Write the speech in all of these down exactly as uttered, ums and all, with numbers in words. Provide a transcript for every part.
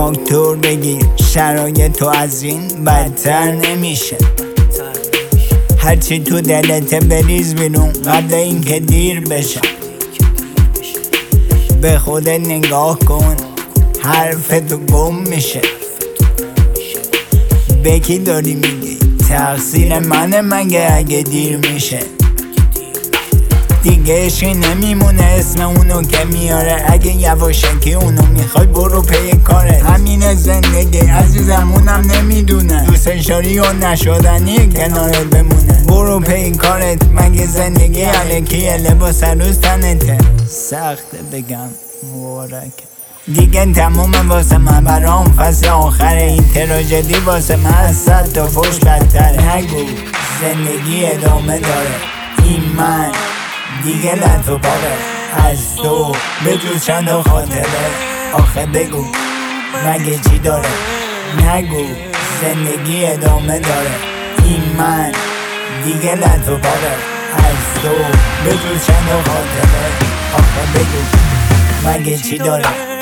فاکتور بگیر، شرایط تو از این بدتر نمیشه. هرچی تو دلت بریز بیرون قبل اینکه دیر بشه. به خودت نگاه کن، حرفتو گم میشه. به کی داری میگی؟ تقصیر منه مگه اگه دیر میشه؟ دیگه عشقی نمیمونه اسم اونو که میاره. اگه یواشکی اونو میخوای برو پی کاره. همین زندگی عزیزم اونم نمیدونه دوستش داری و نشدنی کنارت بمونه. برو پی کارت مگه زندگی الکیه لباس روز تنته. سخته بگم مبارک دیگه تمومه واسه من برام فصل آخره. این تراژدی واسه من از صد تا فوش بدتره. نگو زندگی ادامه داره، این من دیگه لطف و پاره. از تو به جز چند خاطره آخه بگو مگه چی داره؟ نگو زندگی ادامه داره، این من دیگه لطف و پاره. از تو به جز چند خاطره آخه بگو مگه چی داره؟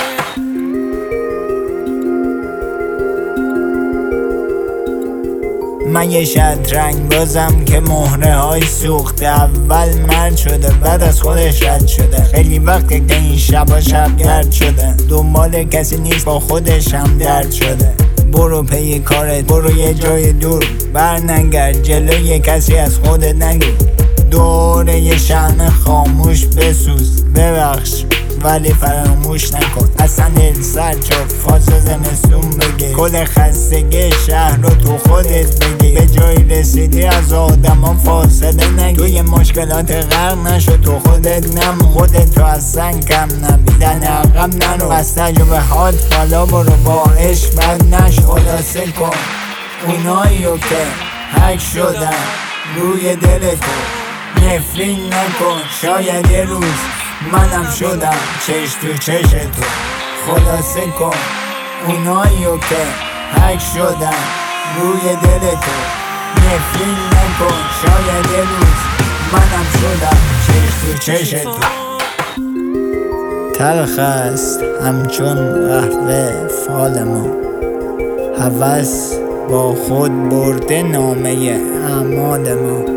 من یه شطرنگ بازم که مهره های سوخته. اول مرد شده بعد از خودش رد شده. خیلی وقته که این شبا شب گرد شده. دنبال کسی نیست با خودش هم درد شده. برو پی کارت، برو یه جای دور، بر نگرد جلوی کسی از خودت نگو. دوره یه شمع خاموش بسوز، ببخش ولی فراموش نکن. اصلا دل سر چاپ فاز زمستون بگیر. کل خستگی شهر رو تو خودت بگیر. به جایی رسیدی از آدم ها فاصله نگیر. توی مشکلات غرق نشو تو خودت نمون. خودت تو از سنگ کم نبی، دن عقب نرو. از تجربه هات بالا برو، با عشق بد نشو. خلاصه کن اونایی رو که حک شدن روی دل تو. نفرین نکن شاید یه روز منم شدم چش تو چش تو. خلاصه کن اونایی رو که حک شدن روی دل تو. نفرین نکن شاید یه روز منم شدم چش تو چش تو. تلخ است همچون قهوه فال ما، هوس با خود برده نامه اعمال ما.